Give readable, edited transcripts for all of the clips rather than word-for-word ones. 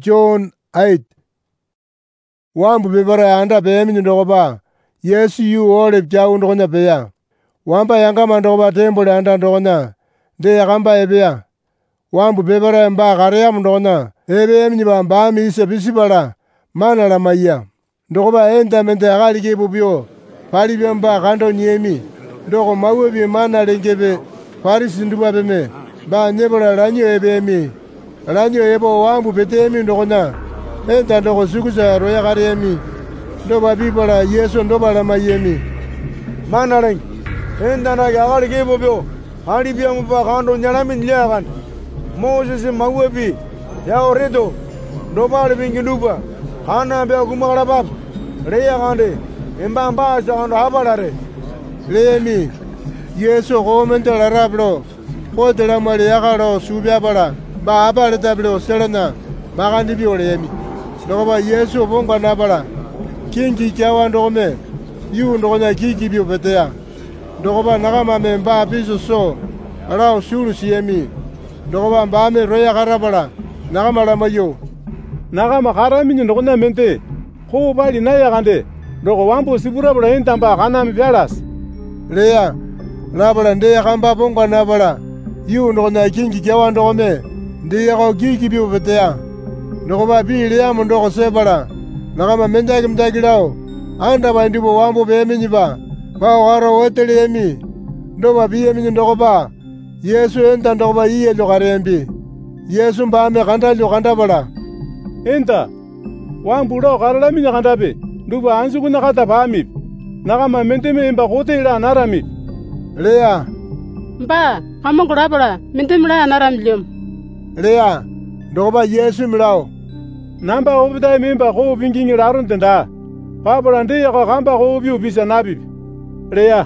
John 8. Wambu bebara anda beemi ndogoba Yesu yu ole pjau ndogonya beya. Wamba yangama ndogoba tembole anda ndogonya de yakamba ebeya. Wambu bebara mba kareya ndogonya ebeemi niba mbami isa bisibala mana la maya. Ndogoba enda mente akali kebubyo pali byamba kando nyemi ndogo mawe bi mana lengebe farisi nduba beme ba nyebola lanyo ebeemi. Lanyo ebo wambu betemi ndogonya enda ndogo sukusa roya karemi ndoba bibola Yesu ndoba la mayemi mana leng enda na akali kebubyo ali byamba kando nyalami nyagan Moses mawebi ya oredo ndoba le binginuba kana be kumala bab reya kande emba mbasa kando habalare lemi Yesu komenta la rablo kodela mali yakalo subya bala ba abale tablo selena bagandi biolemi ndoba Yesu bonga nabala kingi kyawa ndogome yu ndogonya kiki bio betea ndoba nakama memba biso so ala usulu siemi ndoba mbame roya karabala nakama la mayo nakama karami ndogonya mente ko bali na yakande ndogo wambo sibura bula entamba kana mbyalas leya nabala nde yakamba bonga nabala yu ndogonya kingi kyawa ndogome ndi yako kiki bio betea ndoba bili ya ndogo sebala nakama menjaki mtakilao anda bandibo wambo beminyiba bao garo wetelemi ndoba biyemi ndogoba Yesu enta ndogoba iye lokarembi Yesu mbame kanda lokandabala enta wambu lo karala minya kandabe nduba ansu kuna kata bami nakama menteme imba kote ila narami leya mba kamongurabala menteme ila naramlium leya ndogoba Yesu milao namba obita memba ko bingingi larun tenda babala nde ya kamba ko bi ubisa nabi leya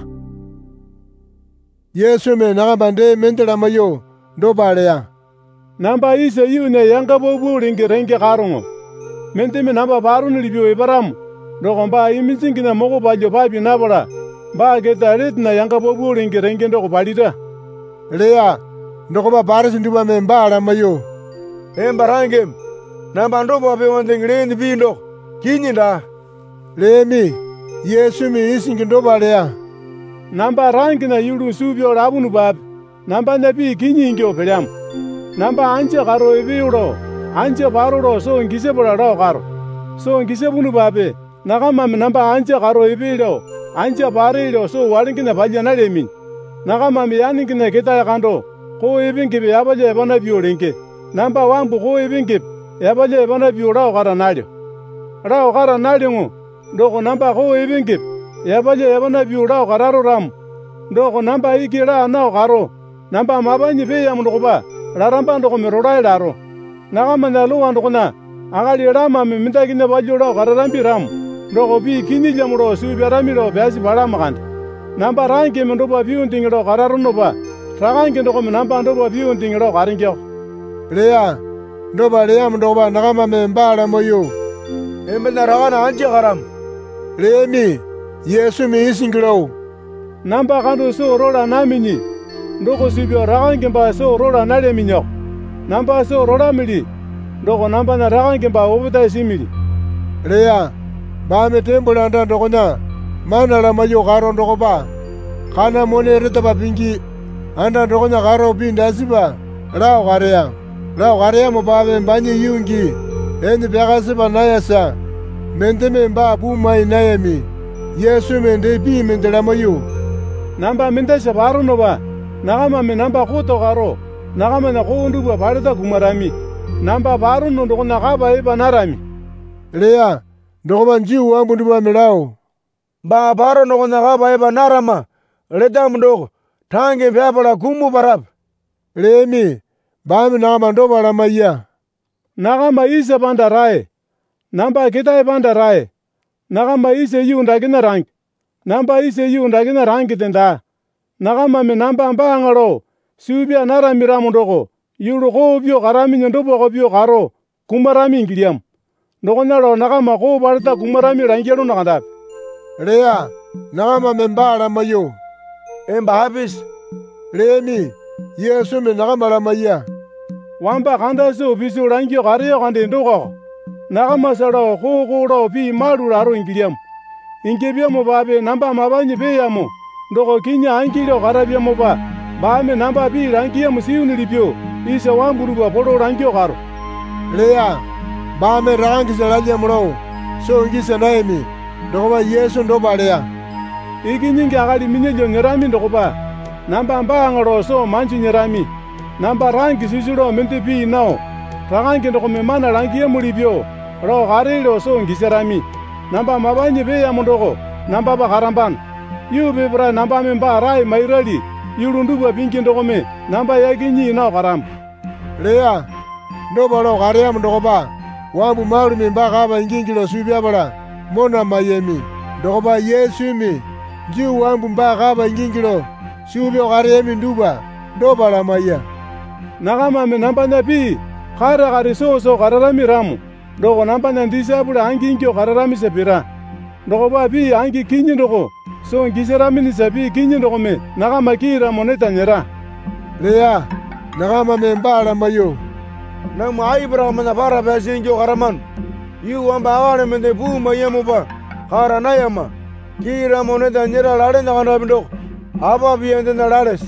Yesu me nakamba nde mentela mayo ndoba leya namba ise yune yanga bobu ringe renge karungo menteme namba barun libyo ibaram ndogomba imizingina mogo bajo babi nabala ba geta retna yanga bobu ringe renge ndogo balida leya ndogoba barisi nduba memba la mayo embarangem namba ndoba be wandengireni bindo kinyinda lemi Yesu mi isingi ndoba leya namba rangi na yulu subyo labunu bab namba nabi kinyingi opelyam namba anje garo ebiuro anje baruro so ngise bola ro garo so ngise bunu babe nakama namba anje garo ebilo anje barilo so walingina baljana lemi nakama miyaningina keta kando ko ebingi be abaje bana biolenge namba wambu ko ebingi yabaje bana biura gara nalyo ra gara nalyo ndoko namba ko ebingi yabaje bana biura gararo ram ndoko namba ikira na garo namba mabanyi be ya mundoba laramba ndoko merora ilaro nakama nalu wandoko na agali rama mintagine bajura gararambi ram ndoko bi kinije muro su biaramiro basi bala makande namba range mendoba biundingiro gararo noba ragange ndoko namba ndoba biundingiro garingyo leya ndoba leya ndoba nakama memba la moyo embena ragana anje garam lemi Yesu mi isingilo namba kando so rola namini ndoko sibyo ragange mba so rola naleminyo namba so rola mili ndoko namba na ragange mba obuta simili leya bame tembole anda ndogonya mana la mayo garo ndogoba kana mone reta babingi anda ndogonya garo binda siba lao gareya lao gareya mo babe mbanye yungi eni begasiba nayasa menteme mba buma inayemi Yesu mende bi mendela mayo namba mende shabaru noba nakama me namba koto garo nakama na kondu ba barita kumarami namba baru no ndoko nakaba eba narami leya ndogoba njiu wambu nduba milao ba baro no nakaba eba narama leda mndoko tange byabala kumu barab lemi bami nakama ndoba la maya nakama ise banda rae namba kita banda rae nakama ise yunda kina rangi namba ise yunda kina rangi tenda nakama me namba mbangalo subia naramira mndoko yulu ko bio garami ndobo ko bio garo kumarami ngiliam ndoko nalo nakama ko barta kumarami rangelo nakanda leya nakama memba la mayo emba habis lemi Yesu me nakama la maya Wamba kanda so pisu rangio kareo kande ndoko. Nakamasaro koko pi maru laro ingiliam. Ingebiamo babe namba mabanyi peyamo. Ndoko kinya angilio karabiamo ba. Baame namba pi rangia musiuni libyo. Isa wamburuba polo rangio karo. Lea, baame rangi zalalia mro. So ngisa naimi. Ndoko ba Yesu ndoba lea. Iki nyingi akali minyejo nyerami ndoko ba. Namba mba ngaro so manchi nyerami. Namba rangi sisiro mente pi nao. Rangi ndoko memana rangia mulibyo. Ro garilo so ngiserami. Namba mabanyi peyamo ndoko. Namba ba karamban. Yu bebra namba memba rai mairali. Yulunduba pinki ndoko me. Namba yakinyi nao karam. Lea, ndoba lo kaream ndoko ba. Wambu maru memba kaba ingingilo subia bala. Mona mayemi. Ndoko ba Yesu mi. Jiu wambu mba kaba ingingilo. Subio kareami nduba. Ndoba la maya. Nakama me namba nabi. Kara kare so kararami ramu. Ndoko namba nandisa bula angi ingyo kararami sepira. Ndoko ba bi angi kinyi ndoko. So ngiserami ni sabi kinyi ndoko me. Nakama kira moneta nyera. Lea, nakama memba la mayo. Nang Ibrahim na para basi ingyo karaman. Yu wamba awale mende bu mayemu ba. Kara nayama. Kira moneta nyera lare nakana bindok. Aba biyende na lares.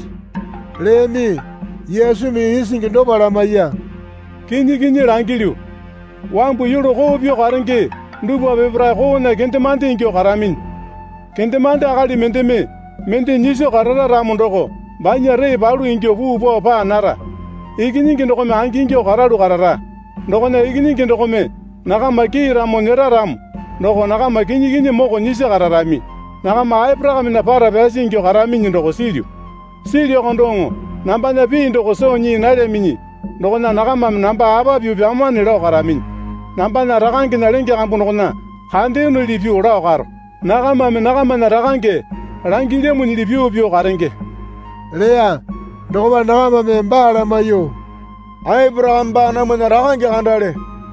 Lemi, Yesu mi isingi ndoba la maya. Kinyi rangiliu. Wambu yuru kobyo karange. Nduba bebra kona kente mante ingyo karamin. Kente mante akali mente me. Mente nyisho karara ramundoko. Banya rei balu ingyo bubo pa nara. Ikinyingi ndoko me angi ingyo kararu karara. Ndoko na ikinyingi ndoko me. Nakama kira monera ram. Ndoko nakama kinyi moko nyisho kararami. Nakama Abraham na para basi ingyo karami ndoko sirio. Sirio kondongo. Namba na pi ndoko so nyi nale minyi. Ndoko na nakama namba aba biu biamani lao karamin. Namba na rakangi na lengi kampu ndoko na. Kande unu libiu lao karo. Nakama na rakangi. Rangile muni libiu biu karenge. Lea, ndoko ba nakama memba la mayo. Abraham ba nama na rakangi kandale.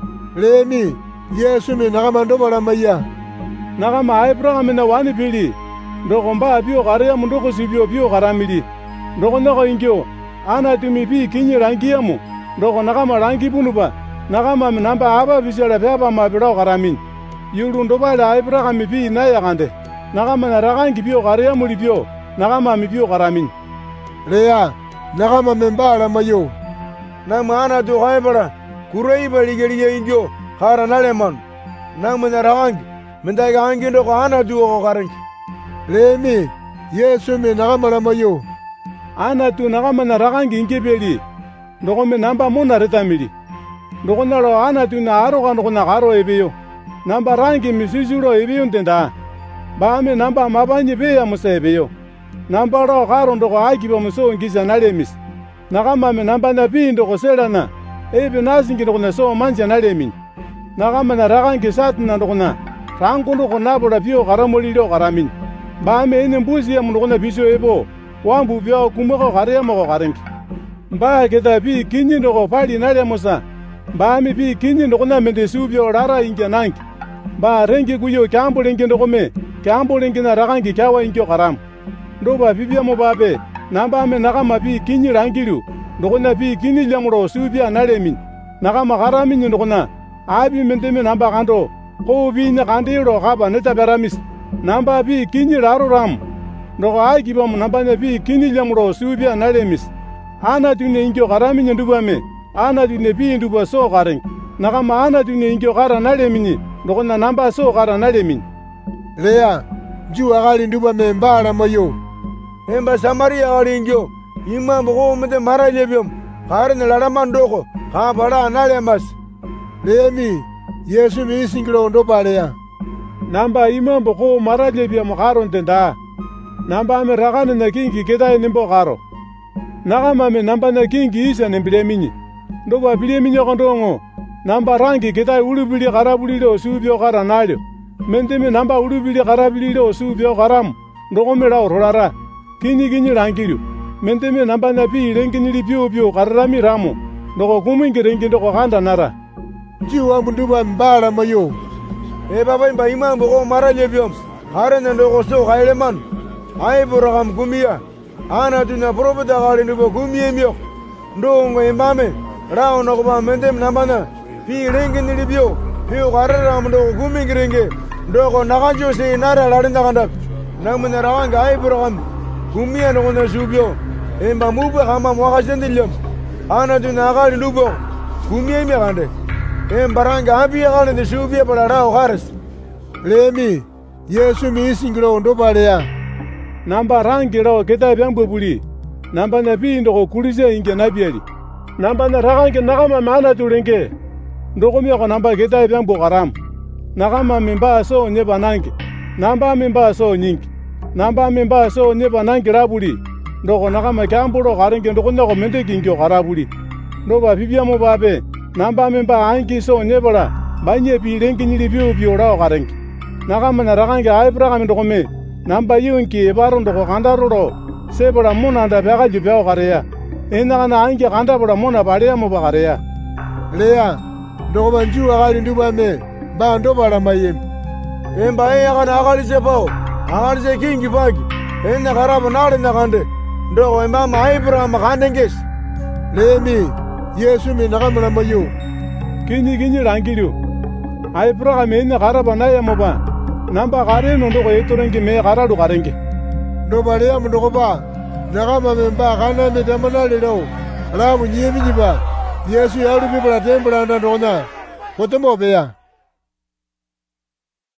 Lemi, Yesu mi nakama ndoba la maya. Nakama Abraham na wani pili. Ndoko mba biu karea mundoko sibio biu karamili. Ndoko nako ingyo. Ana tumi pi kinyi rangiamu. Ndoko nakama rangi bunuba. Nakama namba aba bishala pepa mapirao karamin. Yulu ndoba la Abraham pi na yakande. Nakama na rakangi biu karea mulibyo. Nakama mibyo karamin. Lea, nakama memba la mayo. Nang ana tu khaybara. Kurai bali geliye ingyo. Kara naleman. Nang mana rakangi. Mendai kangi ndoko ana tu ko karangi. Lemi, Yesu mi nakama la mayo. Ana tu nakama na rakangi ingebeli. Ndoko me namba mona retamili. Ndoko nalo ana tu na aro ndoko na karo ebeyo. Namba rangi misisuro ebeyo ndenda. Baame namba mabanyi beya musa ebeyo. Namba ro karo ndoko akiba muso ngisa nalemis. Nakama me namba na pi ndoko selana. Ebe nasingi ndoko na so manja nalemin. Nakama na rakangi satna ndoko na. Rangu ndoko nabula biyo karamoli lo karamin. Baame ene mbuzi ya ndoko na biso ebo. Wambu biyo kumoko kare moko karengi. Mba keta pi kinyi ndoko pali nale musa. Baame pi kinyi ndoko na mende subyo rara ingia nangi. Ba rengi kuyo kiambo lengi ndoko me. Kiambo lengi na rakangi kiawa ingyo karam. Ndoba bibia mo babe. Namba me nakama pi kinyi rangilu. Ndoko na pi kinyi lamuro subya nalemin. Nakama karamin ndoko na. Abi menteme namba kando. Ko bi na kandiro kaba neta beramis. Namba pi kinyi raro ram. Ndoko akiba mo namba na pi kinyi lamuro subya nalemis. Ana tune ingyo karamin nduba me. Ana tune pi nduba so kareng. Nakama ana tune ingyo kara nalemini. Ndoko na namba so kara nalemin. Lea, juu akali nduba memba la mayo. Emba Samaria akali ingyo. Ima moko mende mara lebium. Kare ne laraman doko. Kaa bada nalemas. Lemi, Yesu mi isingilo ndoba lea. Namba ima moko mara lebium karo ndenda. Namba ame rakane na kingi kedai nimbo karo. Nakama me namba na kingi isa nembileminyi. Ndoba bileminyi kondongo. Namba rangi kedai ulubili karabuli lo subyo kara nalyo. Menteme namba ulubili karabili lo subyo karam. Ndoko me lao rolara. Kinyi rangilu. Menteme namba na pi rengini li biyo karami ramo. Ndoko kumingi rengi ndoko kanda nara. Juu wambu nduba memba la mayo. Baba imba ima moko mara lebium. Kare ne ndoko so kaileman. Abraham kumia. Ana tuna profeta kare nduba kumie miyo. Ndongo imame. Rao no ba mendem namana. Pi rengin libio. Pio garram do guming renge. Doko naganjo se nara larinda kandak. Namana rawanga ai program. Gumia no na subio. Emba muba hama mwakasendilem. Ana du nagali lubo. Gumia mi kande. Baranga abi gane de subia para rao gares. Lemi, Yesu mi singro ndo balea. Namba rangi rao keta byambo buli. Namba na bi ndo kulise inge na bieli. Namba na ragange nakama mana tulenge. Ndoko mi ko namba keta byambo garam. Nakama mimba so nye banange. Namba mimba so nyingi. Namba mimba so nye banange rabuli. Ndoko nakama kamburo garenge ndoko ndoko mente kingyo garabuli. Ndoba bibia mo babe. Namba mimba angi so nye bala. Banye bi rengi ni biu biu rao garenge. Nakama na ragange aibra kami ndoko me. Namba yunki ebaro ndoko kandaruro. Sebora muna nda bega jubeo gareya. Kana angi kandabora muna barea mo bagareya. Lea, ndoko banju agali nduba me. Ba ndo bala mayem. Emba kana agali sepao. Agali se kingi bagi. Garabo nare nakande. Ndoko emba maibra makandenges. Lemi, Yesu mi nakamana mayu. Kinyi rangiru. Aibra kami garabo na yamoba. Namba gare no ndoko etorengi me garadu garenge. Ndo balea ndoko ba. Nakama memba kana me damana lelo. Alamu nyemi nyiba. Yesu yalu bibla tembla ndona. Kotomo beya.